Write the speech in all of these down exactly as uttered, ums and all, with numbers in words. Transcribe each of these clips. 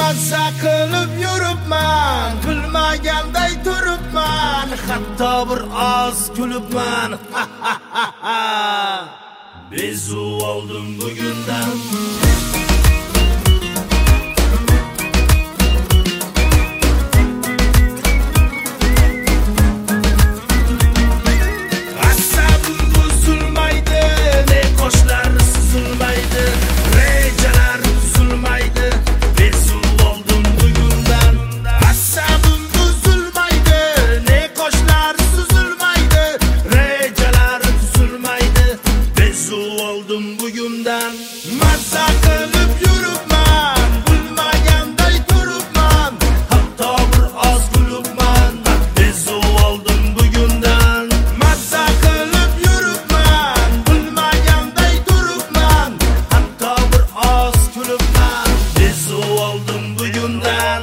Mazza qilib yuribman, bilmaganday turibman, hatto bir oz kulibman. Bezu oldim bugundan. Asabim buzilmaydi, ne qo'shlar suzilmaydi, rejalar tuzilmaydi. Bezu oldim bugundan. Asabim buzilmaydi, ne qo'shlar suzilmaydi, rejalar tuzilmaydi. Bezu oldim bugundan. Mazza qilib yuribman, bilmaganday turibman, hatto bir oz kulibman. Bezu oldim bugundan. Mazza qilib yuribman, bilmaganday turibman, hatto bir oz kulibman. Bezu oldim bugundan.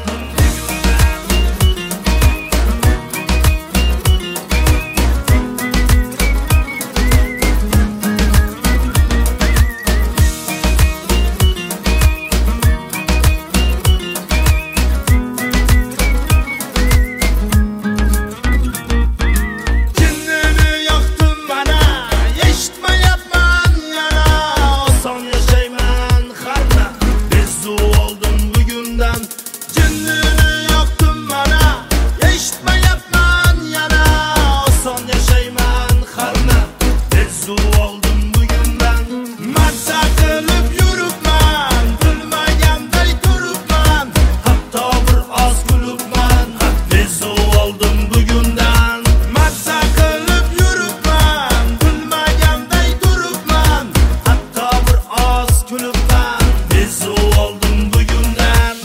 Jinnini yoqdim mana, eshitmayapman yana, oson yashayman harna. Bezu oldim bugundan. Jinnini yoqdim mana, eshitmayapman yana, oson yashayman harna. Bezu oldim bugundan. Mazza qilib yuribman, bilmaganday turibman, hatto bir oz kulibman. Bezu oldim bugundan. Mazza qilib yuribman, bilmaganday turibman, hatto bir oz kulibman. Bezu oldim bugundan.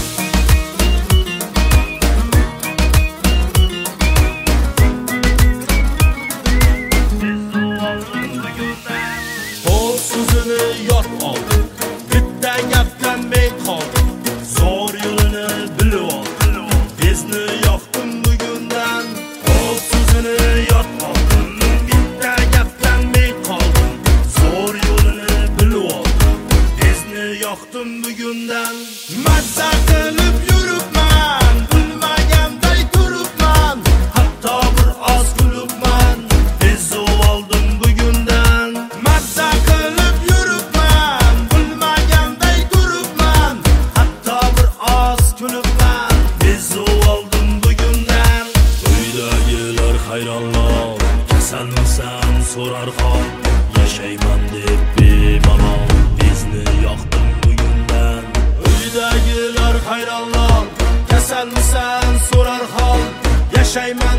Qo'l so'zini yod oldim, bitta gapdan men qoldim, zo'r yo'lini bilib oldim. Bizni yoqdim bugundan. Qo'l so'zini yod oldim, bitta gapdan men qoldim, zo'r yo'lini bilib oldim. Bizni yoqdim bugundan. Mazza qilib yuribman, bilmaganday turibman, hatto bir oz kulibman. Bezu oldim bugundan. Mazza qilib yuribman, bilmaganday turibman, hatto bir oz kulibman. Bezu oldim bugundan. Uydagilar hayronlar, kasalmisan so'rar hol, yashayman deb bemalol. Bizni yoqdim bugundan. Uydagilar hayronlar, kasalmisan so'rar hol, yashayman